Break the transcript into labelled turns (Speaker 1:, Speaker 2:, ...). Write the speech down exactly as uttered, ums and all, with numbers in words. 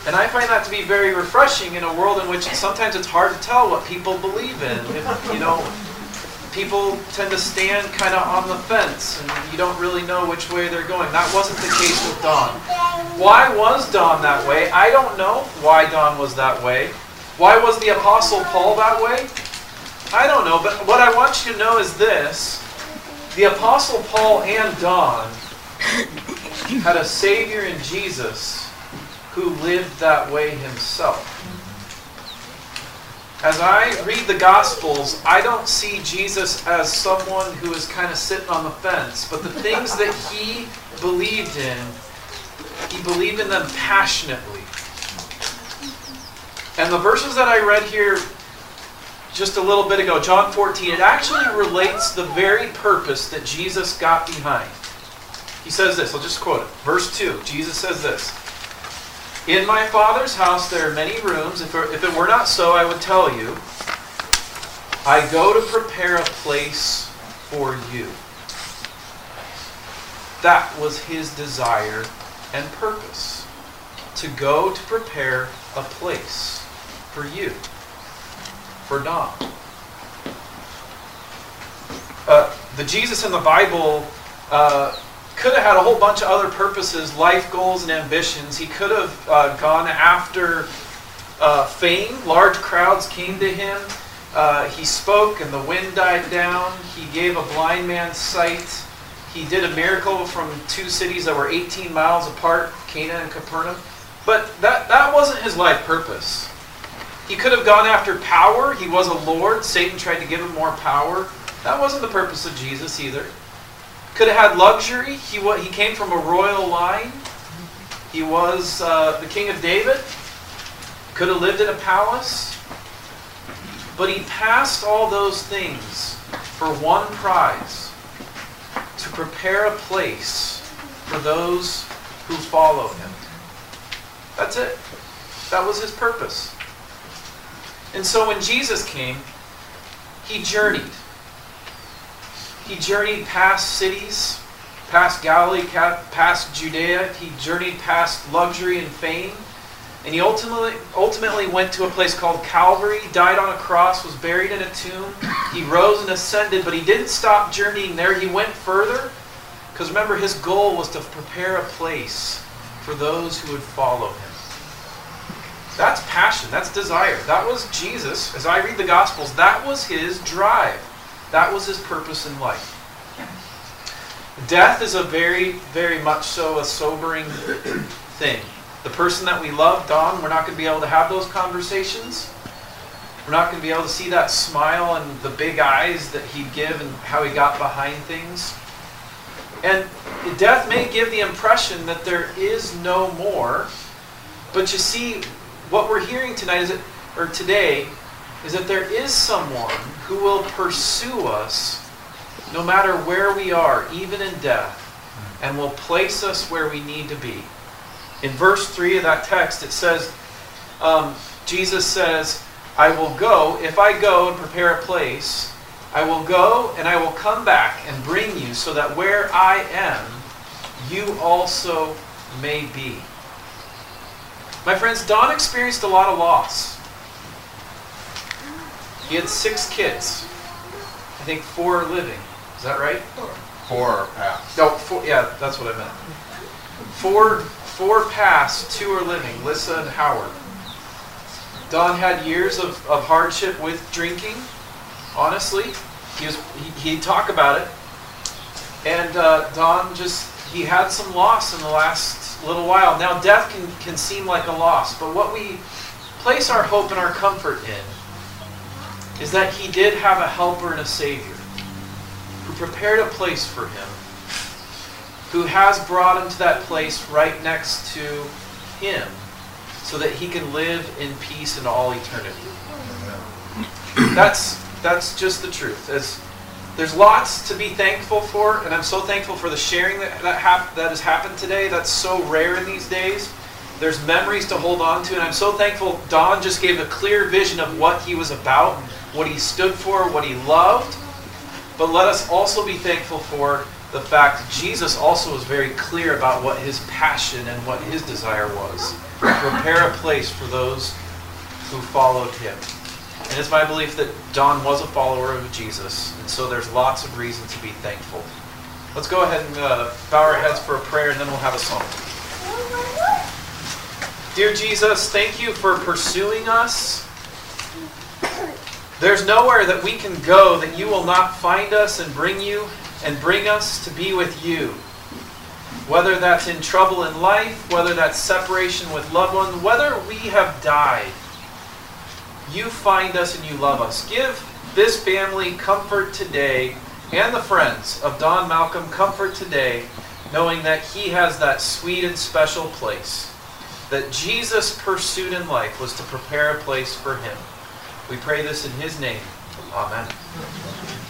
Speaker 1: And I find that to be very refreshing in a world in which sometimes it's hard to tell what people believe in. If, you know, people tend to stand kind of on the fence, and you don't really know which way they're going. That wasn't the case with Don. Why was Don that way? I don't know why Don was that way. Why was the Apostle Paul that way? I don't know, but what I want you to know is this. The Apostle Paul and Don had a Savior in Jesus who lived that way himself. As I read the Gospels, I don't see Jesus as someone who is kind of sitting on the fence, but the things that he believed in, he believed in them passionately. And the verses that I read here just a little bit ago, John fourteen, it actually relates the very purpose that Jesus got behind. He says this, I'll just quote it. Verse two, Jesus says this. In my Father's house there are many rooms. If it, if it were not so, I would tell you. I go to prepare a place for you. That was his desire and purpose. To go to prepare a place for you. For Don. Uh, the Jesus in the Bible uh, could have had a whole bunch of other purposes, life goals and ambitions. He could have uh, gone after uh, fame. Large crowds came to him. Uh, he spoke and the wind died down. He gave a blind man sight. He did a miracle from two cities that were eighteen miles apart, Cana and Capernaum. But that, that wasn't his life purpose. He could have gone after power. He was a Lord. Satan tried to give him more power. That wasn't the purpose of Jesus either. Could have had luxury. He he came from a royal line. He was uh, the king of David. Could have lived in a palace. But he passed all those things for one prize. To prepare a place for those who follow him. That's it. That was his purpose. And so when Jesus came, he journeyed. He journeyed past cities, past Galilee, past Judea. He journeyed past luxury and fame. And he ultimately, ultimately went to a place called Calvary, died on a cross, was buried in a tomb. He rose and ascended, but he didn't stop journeying there. He went further. Because remember, his goal was to prepare a place for those who would follow him. That's passion. That's desire. That was Jesus. As I read the Gospels, that was his drive. That was his purpose in life. Death is a very, very much so a sobering thing. The person that we love, Don, we're not going to be able to have those conversations. We're not going to be able to see that smile and the big eyes that he'd give and how he got behind things. And death may give the impression that there is no more. But you see, what we're hearing tonight is that, or today, is that there is someone who will pursue us no matter where we are, even in death, and will place us where we need to be. In verse three of that text, it says, um, Jesus says, I will go, if I go and prepare a place, I will go and I will come back and bring you so that where I am, you also may be. My friends, Don experienced a lot of loss. He had six kids. I think four are living. Is that right?
Speaker 2: Four. Four are passed.
Speaker 1: No, four, yeah, that's what I meant. Four, four passed, two are living, Lissa and Howard. Don had years of, of hardship with drinking, honestly. He was, he, he'd talk about it. And uh, Don just, he had some loss in the last little while. Now death can, can seem like a loss, but what we place our hope and our comfort in is that he did have a helper and a Savior who prepared a place for him, who has brought him to that place right next to him so that he can live in peace in all eternity. That's, that's just the truth. As, there's lots to be thankful for, and I'm so thankful for the sharing that, that, hap- that has happened today. That's so rare in these days. There's memories to hold on to, and I'm so thankful Don just gave a clear vision of what he was about, what he stood for, what he loved. But let us also be thankful for the fact that Jesus also was very clear about what his passion and what his desire was. Prepare a place for those who followed him. And it's my belief that Don was a follower of Jesus, and so there's lots of reason to be thankful. Let's go ahead and uh, bow our heads for a prayer, and then we'll have a song. Dear Jesus, thank you for pursuing us. There's nowhere that we can go that you will not find us and bring you and bring us to be with you. Whether that's in trouble in life, whether that's separation with loved ones, whether we have died, you find us and you love us. Give this family comfort today, and the friends of Don Malcolm comfort today, knowing that he has that sweet and special place. That Jesus' pursuit in life was to prepare a place for him. We pray this in his name. Amen.